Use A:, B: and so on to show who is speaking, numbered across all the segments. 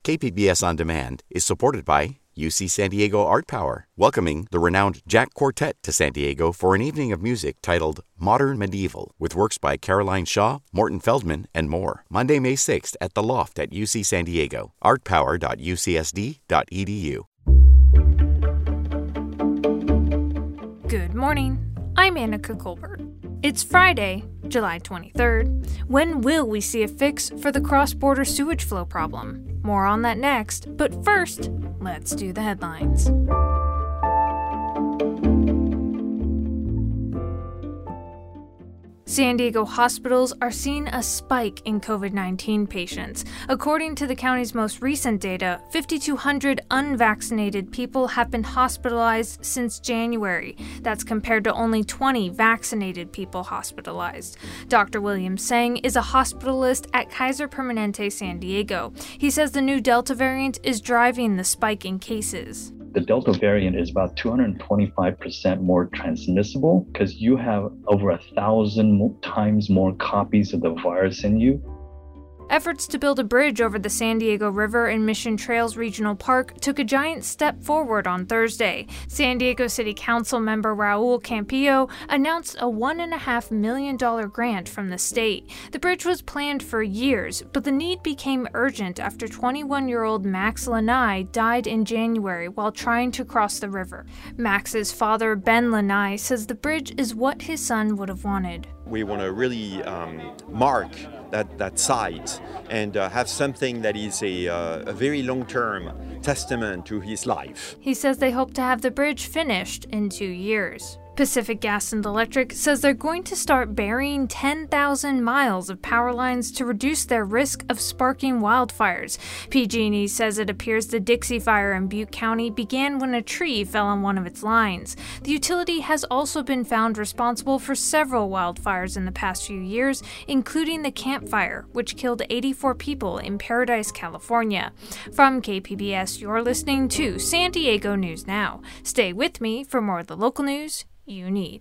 A: KPBS On Demand is supported by UC San Diego Art Power, welcoming the renowned Jack Quartet to San Diego for an evening of music titled Modern Medieval, with works by Caroline Shaw, Morton Feldman, and more. Monday, May 6th at The Loft at UC San Diego, artpower.ucsd.edu.
B: Good morning. I'm Annika Colbert. It's Friday, July 23rd. When will we see a fix for the cross-border sewage flow problem? More on that next, but first, let's do the headlines. San Diego hospitals are seeing a spike in COVID-19 patients. According to the county's most recent data, 5,200 unvaccinated people have been hospitalized since January. That's compared to only 20 vaccinated people hospitalized. Dr. William Tseng is a hospitalist at Kaiser Permanente San Diego. He says the new Delta variant is driving the spike in cases.
C: The Delta variant is about 225% more transmissible because you have over 1,000 times more copies of the virus in you.
B: Efforts to build a bridge over the San Diego River in Mission Trails Regional Park took a giant step forward on Thursday. San Diego City Council member Raul Campillo announced a $1.5 million grant from the state. The bridge was planned for years, but the need became urgent after 21-year-old Max Lanai died in January while trying to cross the river. Max's father, Ben Lanai, says the bridge is what his son would have wanted.
D: We want to really mark that site and have something that is a very long-term testament to his life.
B: He says they hope to have the bridge finished in 2 years. Pacific Gas and Electric says they're going to start burying 10,000 miles of power lines to reduce their risk of sparking wildfires. PG&E says it appears the Dixie Fire in Butte County began when a tree fell on one of its lines. The utility has also been found responsible for several wildfires in the past few years, including the Camp Fire, which killed 84 people in Paradise, California. From KPBS, you're listening to San Diego News Now. Stay with me for more of the local news you need.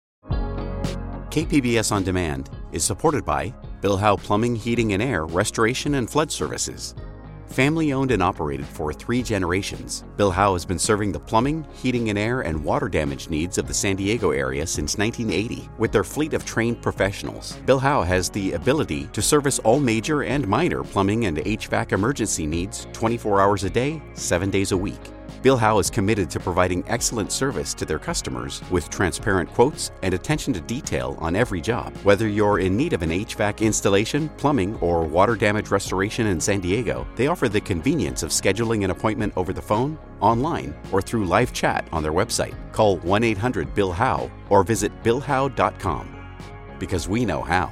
A: KPBS On Demand is supported by Bill Howe Plumbing, Heating and Air, Restoration and Flood Services. Family owned and operated for 3 generations, Bill Howe has been serving the plumbing, heating and air, and water damage needs of the San Diego area since 1980. With their fleet of trained professionals, Bill Howe has the ability to service all major and minor plumbing and HVAC emergency needs 24 hours a day, 7 days a week. Bill Howe is committed to providing excellent service to their customers with transparent quotes and attention to detail on every job. Whether you're in need of an HVAC installation, plumbing, or water damage restoration in San Diego, they offer the convenience of scheduling an appointment over the phone, online, or through live chat on their website. Call 1-800-BILL-HOWE or visit BillHowe.com. Because we know how.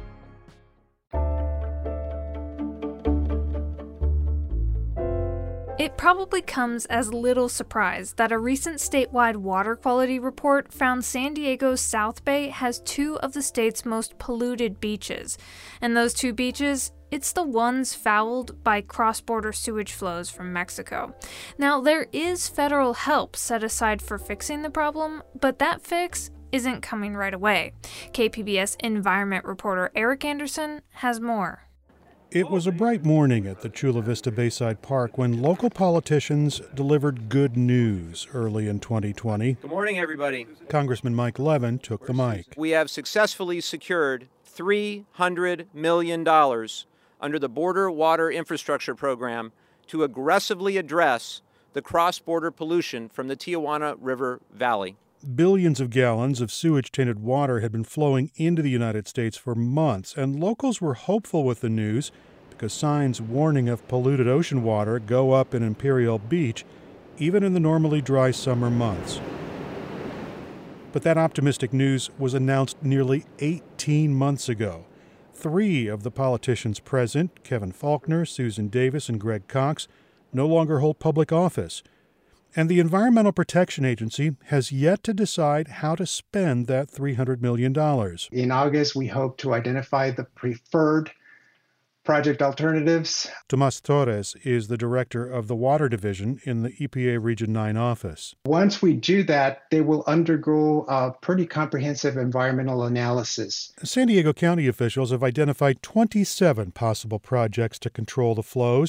B: It probably comes as little surprise that a recent statewide water quality report found San Diego's South Bay has 2 of the state's most polluted beaches. And those 2 beaches, it's the ones fouled by cross-border sewage flows from Mexico. Now, there is federal help set aside for fixing the problem, but that fix isn't coming right away. KPBS environment reporter Eric Anderson has more.
E: It was a bright morning at the Chula Vista Bayside Park when local politicians delivered good news early in 2020.
F: Good morning, everybody.
E: Congressman Mike Levin took the mic.
F: We have successfully secured $300 million under the Border Water Infrastructure Program to aggressively address the cross-border pollution from the Tijuana River Valley.
E: Billions of gallons of sewage-tainted water had been flowing into the United States for months, and locals were hopeful with the news because signs warning of polluted ocean water go up in Imperial Beach, even in the normally dry summer months. But that optimistic news was announced nearly 18 months ago. 3 of the politicians present, Kevin Faulconer, Susan Davis, and Greg Cox, no longer hold public office. And the Environmental Protection Agency has yet to decide how to spend that $300 million.
G: In August, we hope to identify the preferred project alternatives.
E: Tomas Torres is the director of the Water Division in the EPA Region 9 office.
G: Once we do that, they will undergo a pretty comprehensive environmental analysis.
E: San Diego County officials have identified 27 possible projects to control the flows.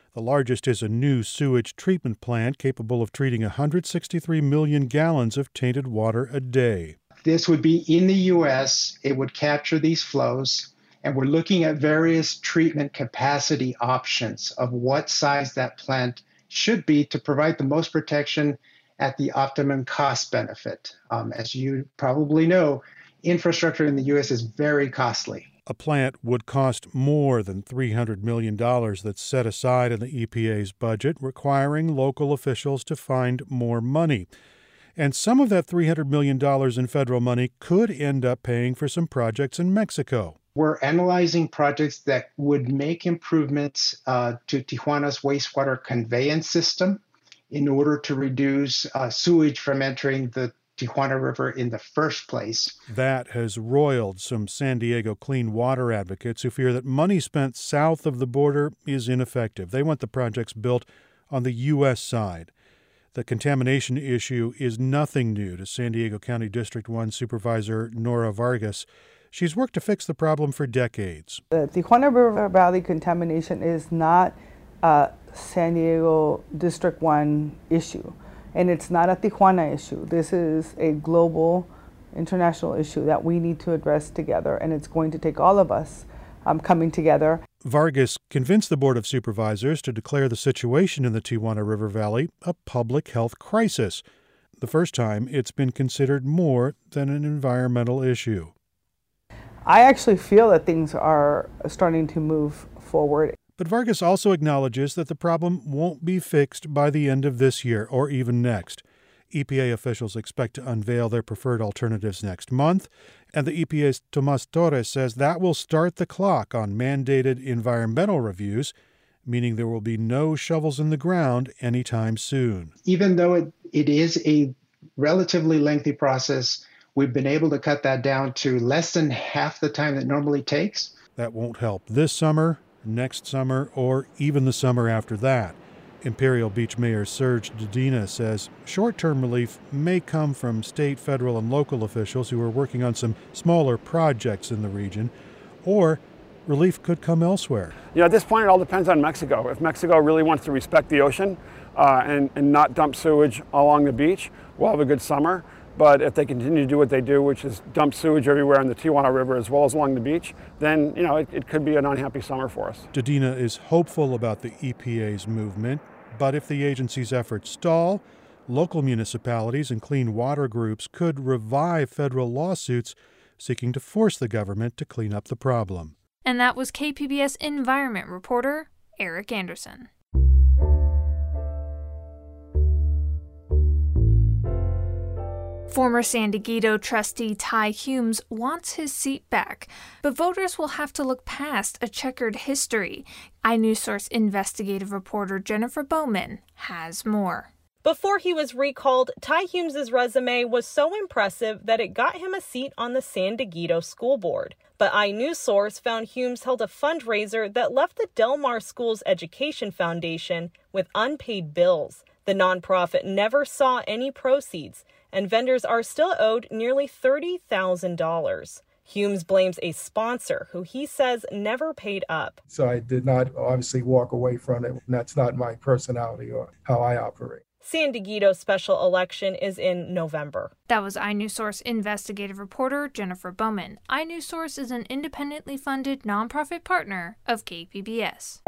E: The largest is a new sewage treatment plant capable of treating 163 million gallons of tainted water a day.
G: This would be in the U.S. It would capture these flows, and we're looking at various treatment capacity options of what size that plant should be to provide the most protection at the optimum cost benefit. As you probably know, infrastructure in the U.S. is very costly.
E: A plant would cost more than $300 million that's set aside in the EPA's budget, requiring local officials to find more money. And some of that $300 million in federal money could end up paying for some projects in Mexico.
G: We're analyzing projects that would make improvements to Tijuana's wastewater conveyance system in order to reduce sewage from entering the Tijuana River in the first place.
E: That has roiled some San Diego clean water advocates who fear that money spent south of the border is ineffective. They want the projects built on the U.S. side. The contamination issue is nothing new to San Diego County District 1 Supervisor Nora Vargas. She's worked to fix the problem for decades.
H: The Tijuana River Valley contamination is not a San Diego District 1 issue. And it's not a Tijuana issue. This is a global, international issue that we need to address together, and it's going to take all of us coming together.
E: Vargas convinced the Board of Supervisors to declare the situation in the Tijuana River Valley a public health crisis, the first time it's been considered more than an environmental issue.
H: I actually feel that things are starting to move forward.
E: But Vargas also acknowledges that the problem won't be fixed by the end of this year or even next. EPA officials expect to unveil their preferred alternatives next month, and the EPA's Tomas Torres says that will start the clock on mandated environmental reviews, meaning there will be no shovels in the ground anytime soon.
G: Even though it is a relatively lengthy process, we've been able to cut that down to less than half the time that normally takes.
E: That won't help this summer, next summer, or even the summer after that. Imperial Beach Mayor Serge Dedina says short-term relief may come from state, federal, and local officials who are working on some smaller projects in the region, or relief could come elsewhere.
I: At this point, it all depends on Mexico. If Mexico really wants to respect the ocean and not dump sewage along the beach, we'll have a good summer. But if they continue to do what they do, which is dump sewage everywhere in the Tijuana River as well as along the beach, then, it could be an unhappy summer for us.
E: Dedina is hopeful about the EPA's movement, but if the agency's efforts stall, local municipalities and clean water groups could revive federal lawsuits seeking to force the government to clean up the problem.
B: And that was KPBS environment reporter Eric Anderson. Former San Diego trustee Ty Humes wants his seat back, but voters will have to look past a checkered history. iNewsSource investigative reporter Jennifer Bowman has more.
J: Before he was recalled, Ty Humes' resume was so impressive that it got him a seat on the San Diego School Board. But iNewsSource found Humes held a fundraiser that left the Del Mar Schools Education Foundation with unpaid bills. The nonprofit never saw any proceeds, and vendors are still owed nearly $30,000. Humes blames a sponsor who he says never paid up.
K: So I did not obviously walk away from it. That's not my personality or how I operate.
J: San Diego's special election is in November.
B: That was iNewsSource investigative reporter Jennifer Bowman. iNewsSource is an independently funded nonprofit partner of KPBS.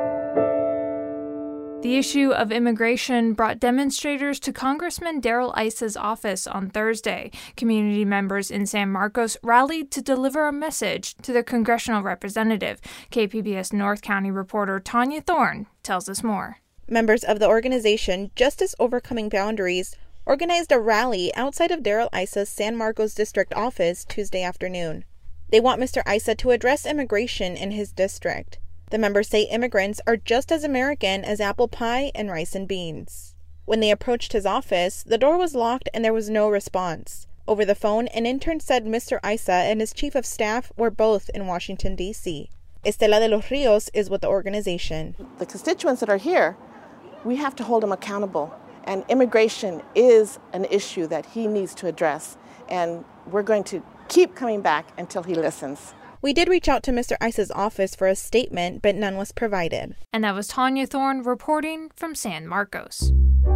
B: The issue of immigration brought demonstrators to Congressman Darrell Issa's office on Thursday. Community members in San Marcos rallied to deliver a message to their congressional representative. KPBS North County reporter Tanya Thorne tells us more.
L: Members of the organization Justice Overcoming Boundaries organized a rally outside of Darrell Issa's San Marcos district office Tuesday afternoon. They want Mr. Issa to address immigration in his district. The members say immigrants are just as American as apple pie and rice and beans. When they approached his office, the door was locked and there was no response. Over the phone, an intern said Mr. Issa and his chief of staff were both in Washington, D.C. Estela de los Rios is with the organization.
M: The constituents that are here, we have to hold them accountable. And immigration is an issue that he needs to address. And we're going to keep coming back until he listens.
L: We did reach out to Mr. Isa's office for a statement, but none was provided.
B: And that was Tanya Thorne reporting from San Marcos.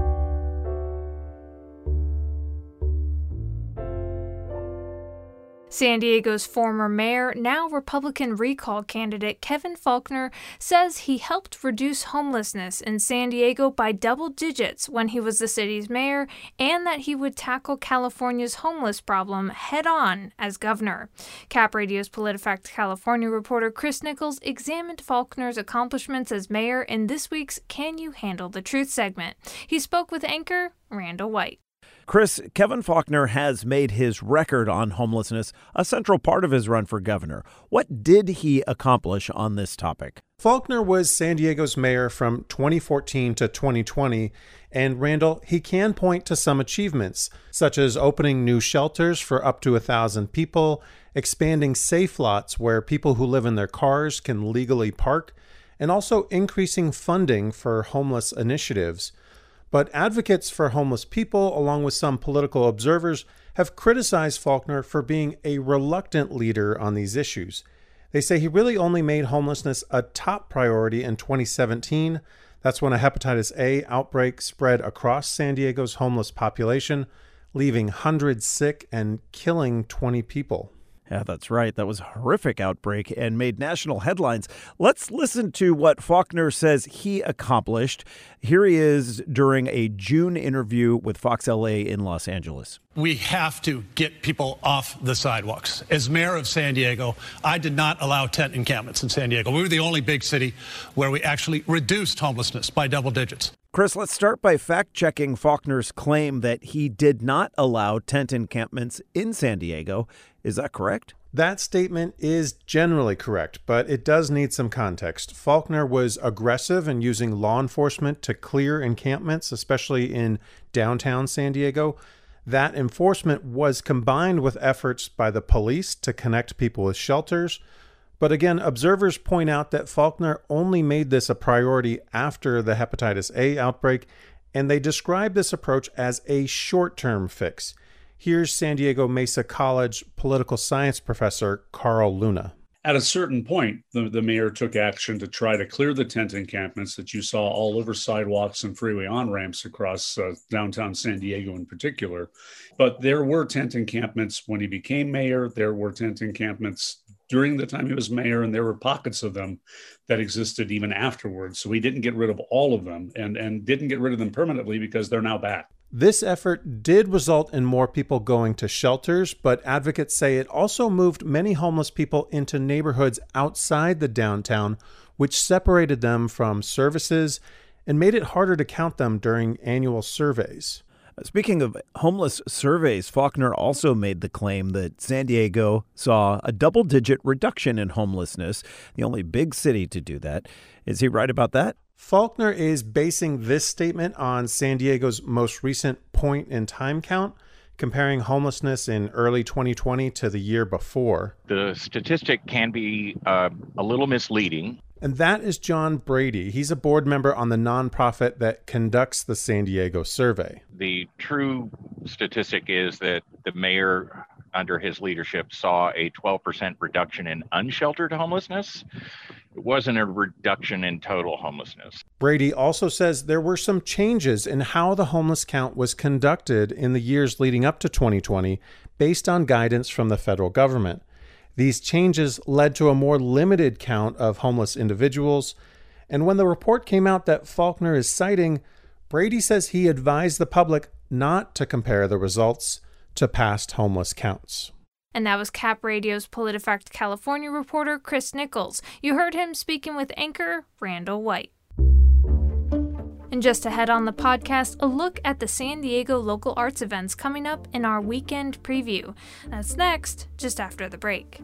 B: San Diego's former mayor, now Republican recall candidate Kevin Faulconer, says he helped reduce homelessness in San Diego by double digits when he was the city's mayor, and that he would tackle California's homeless problem head-on as governor. Cap Radio's PolitiFact California reporter Chris Nichols examined Faulconer's accomplishments as mayor in this week's Can You Handle the Truth segment. He spoke with anchor Randall White.
N: Chris, Kevin Faulconer has made his record on homelessness a central part of his run for governor. What did he accomplish on this topic?
E: Faulconer was San Diego's mayor from 2014 to 2020, and Randall, he can point to some achievements, such as opening new shelters for up to 1,000 people, expanding safe lots where people who live in their cars can legally park, and also increasing funding for homeless initiatives. But advocates for homeless people, along with some political observers, have criticized Faulconer for being a reluctant leader on these issues. They say he really only made homelessness a top priority in 2017. That's when a hepatitis A outbreak spread across San Diego's homeless population, leaving hundreds sick and killing 20 people.
N: Yeah, that's right. That was a horrific outbreak and made national headlines. Let's listen to what Faulconer says he accomplished. Here he is during a June interview with Fox LA in Los Angeles.
O: We have to get people off the sidewalks. As mayor of San Diego, I did not allow tent encampments in San Diego. We were the only big city where we actually reduced homelessness by double digits.
N: Chris, let's start by fact-checking Faulconer's claim that he did not allow tent encampments in San Diego. Is that correct?
E: That statement is generally correct, but it does need some context. Faulconer was aggressive in using law enforcement to clear encampments, especially in downtown San Diego. That enforcement was combined with efforts by the police to connect people with shelters. But again, observers point out that Faulconer only made this a priority after the hepatitis A outbreak, and they describe this approach as a short-term fix. Here's San Diego Mesa College political science professor Carl Luna.
P: At a certain point, the mayor took action to try to clear the tent encampments that you saw all over sidewalks and freeway on-ramps across downtown San Diego in particular. But there were tent encampments when he became mayor. There were tent encampments during the time he was mayor, and there were pockets of them that existed even afterwards. So we didn't get rid of all of them and didn't get rid of them permanently because they're now back.
E: This effort did result in more people going to shelters, but advocates say it also moved many homeless people into neighborhoods outside the downtown, which separated them from services and made it harder to count them during annual surveys.
N: Speaking of homeless surveys, Faulconer also made the claim that San Diego saw a double-digit reduction in homelessness, the only big city to do that. Is he right about that?
E: Faulconer is basing this statement on San Diego's most recent point-in-time count, comparing homelessness in early 2020 to the year before.
Q: The statistic can be a little misleading.
E: And that is John Brady. He's a board member on the nonprofit that conducts the San Diego survey.
Q: The true statistic is that the mayor, under his leadership, saw a 12% reduction in unsheltered homelessness. It wasn't a reduction in total homelessness.
E: Brady also says there were some changes in how the homeless count was conducted in the years leading up to 2020, based on guidance from the federal government. These changes led to a more limited count of homeless individuals. And when the report came out that Faulconer is citing, Brady says he advised the public not to compare the results to past homeless counts.
B: And that was Cap Radio's PolitiFact California reporter Chris Nichols. You heard him speaking with anchor Randall White. And just ahead on the podcast, a look at the San Diego local arts events coming up in our weekend preview. That's next, just after the break.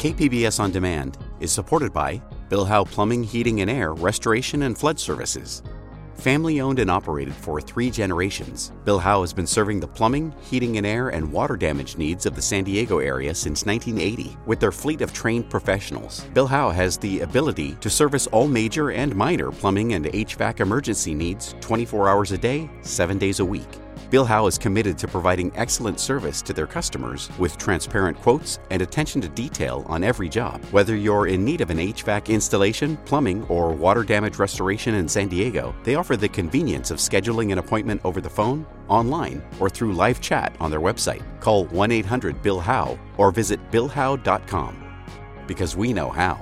A: KPBS On Demand is supported by Bill Howe Plumbing, Heating and Air, Restoration and Flood Services. Family owned and operated for 3 generations, Bill Howe has been serving the plumbing, heating and air, and water damage needs of the San Diego area since 1980. With their fleet of trained professionals, Bill Howe has the ability to service all major and minor plumbing and HVAC emergency needs 24 hours a day, 7 days a week. Bill Howe is committed to providing excellent service to their customers with transparent quotes and attention to detail on every job. Whether you're in need of an HVAC installation, plumbing, or water damage restoration in San Diego, they offer the convenience of scheduling an appointment over the phone, online, or through live chat on their website. Call 1-800-BILL-HOWE or visit BillHowe.com. Because we know how.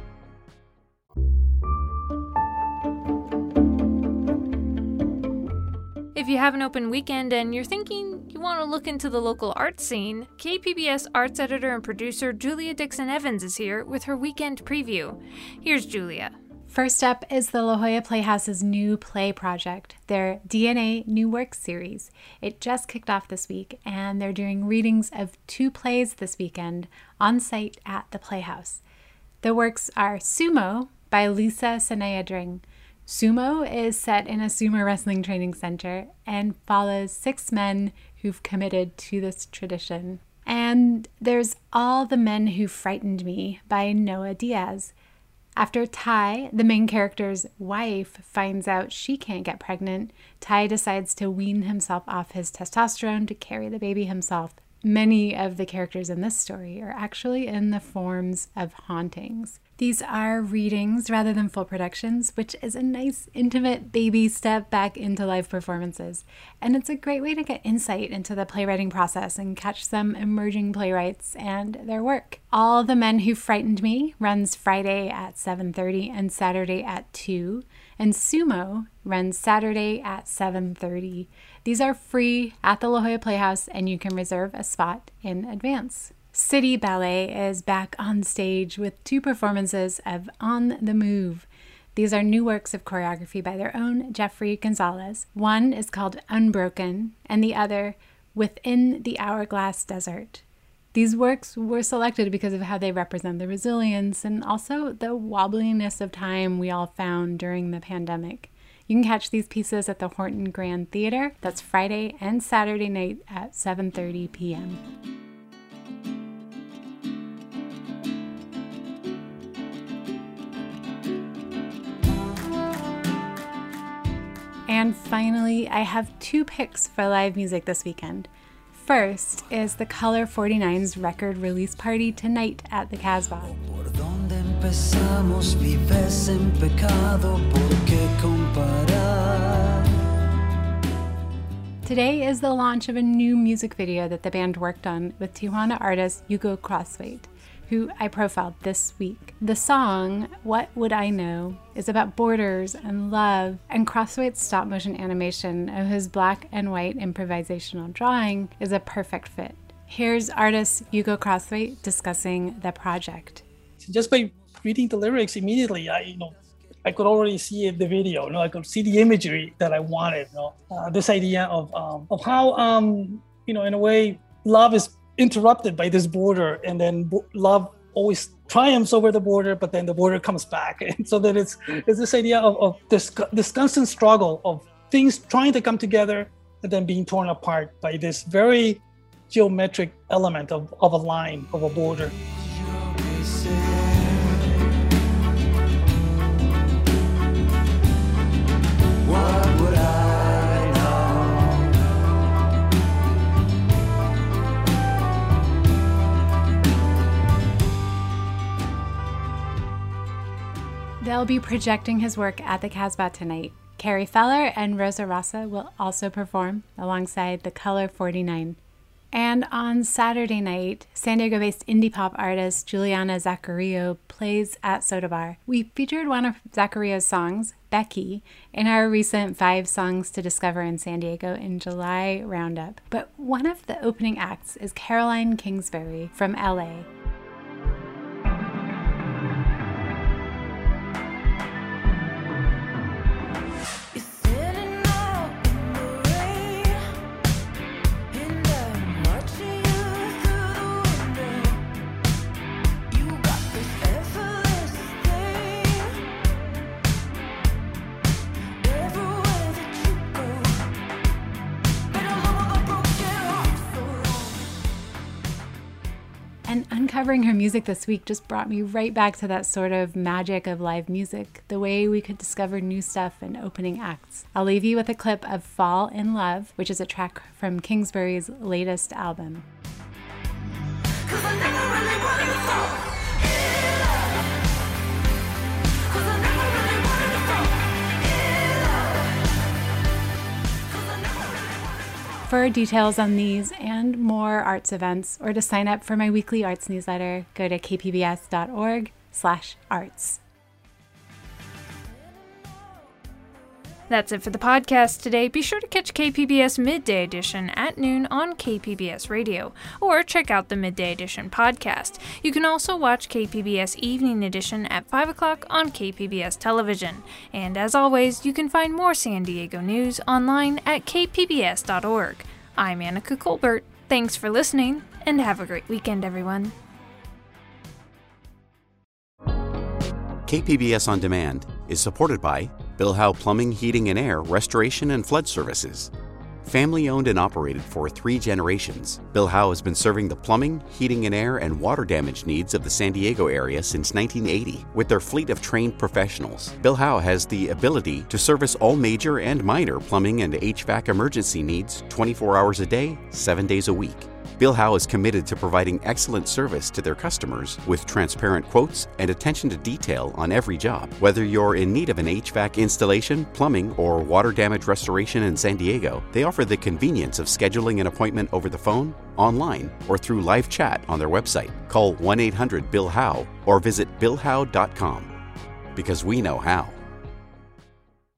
B: If you have an open weekend and you're thinking you want to look into the local art scene, KPBS arts editor and producer Julia Dixon Evans is here with her weekend preview. Here's Julia.
R: First up is the La Jolla Playhouse's new play project, their DNA New Works series. It just kicked off this week, and they're doing readings of 2 plays this weekend on site at the Playhouse. The works are Sumo by Lisa Sanayadring. Sumo is set in a sumo wrestling training center and follows 6 men who've committed to this tradition. And there's All the Men Who Frightened Me by Noah Diaz. After Ty, the main character's wife, finds out she can't get pregnant, Ty decides to wean himself off his testosterone to carry the baby himself. Many of the characters in this story are actually in the forms of hauntings. These are readings rather than full productions, which is a nice, intimate baby step back into live performances. And it's a great way to get insight into the playwriting process and catch some emerging playwrights and their work. All the Men Who Frightened Me runs Friday at 7:30 and Saturday at 2. And Sumo runs Saturday at 7:30. These are free at the La Jolla Playhouse, and you can reserve a spot in advance. City Ballet is back on stage with 2 performances of On the Move. These are new works of choreography by their own Jeffrey Gonzalez. One is called Unbroken, and the other Within the Hourglass Desert. These works were selected because of how they represent the resilience and also the wobbliness of time we all found during the pandemic. You can catch these pieces at the Horton Grand Theater. That's Friday and Saturday night at 7:30 p.m. And finally, I have 2 picks for live music this weekend. First is the Color 49's record release party tonight at the Casbah. Today is the launch of a new music video that the band worked on with Tijuana artist Hugo Crosthwaite, who I profiled this week. The song, What Would I Know, is about borders and love, and Crosthwaite's stop-motion animation of his black and white improvisational drawing is a perfect fit. Here's artist Hugo Crosthwaite discussing the project.
S: Just by reading the lyrics immediately, I could already see the video. I could see the imagery that I wanted. This idea of how in a way, love is interrupted by this border, and then love always triumphs over the border, but then the border comes back. And so that it's this idea of this constant struggle of things trying to come together and then being torn apart by this very geometric element of a line, of a border.
R: They'll be projecting his work at the Casbah tonight. Carrie Feller and Rosa Rasa will also perform alongside the Color 49. And on Saturday night, San Diego-based indie pop artist Juliana Zaccario plays at Soda Bar. We featured one of Zaccario's songs, Becky, in our recent 5 Songs to Discover in San Diego in July roundup. But one of the opening acts is Caroline Kingsbury from LA.
T: You
R: uncovering her music this week just brought me right back to that sort of magic of live music, the way we could discover new stuff in opening acts. I'll leave you with a clip of Fall in Love, which is a track from Kingsbury's latest album. For details on these and more arts events, or to sign up for my weekly arts newsletter, go to kpbs.org/arts.
B: That's it for the podcast today. Be sure to catch KPBS Midday Edition at noon on KPBS Radio, or check out the Midday Edition podcast. You can also watch KPBS Evening Edition at 5 o'clock on KPBS Television. And as always, you can find more San Diego news online at kpbs.org. I'm Annika Colbert. Thanks for listening, and have a great weekend, everyone.
A: KPBS On Demand is supported by Bill Howe Plumbing, Heating and Air, Restoration and Flood Services. Family owned and operated for 3 generations, Bill Howe has been serving the plumbing, heating and air, and water damage needs of the San Diego area since 1980. With their fleet of trained professionals, Bill Howe has the ability to service all major and minor plumbing and HVAC emergency needs 24 hours a day, 7 days a week. Bill Howe is committed to providing excellent service to their customers with transparent quotes and attention to detail on every job. Whether you're in need of an HVAC installation, plumbing, or water damage restoration in San Diego, they offer the convenience of scheduling an appointment over the phone, online, or through live chat on their website. Call 1-800-BILL-HOWE or visit billhowe.com, because we know how.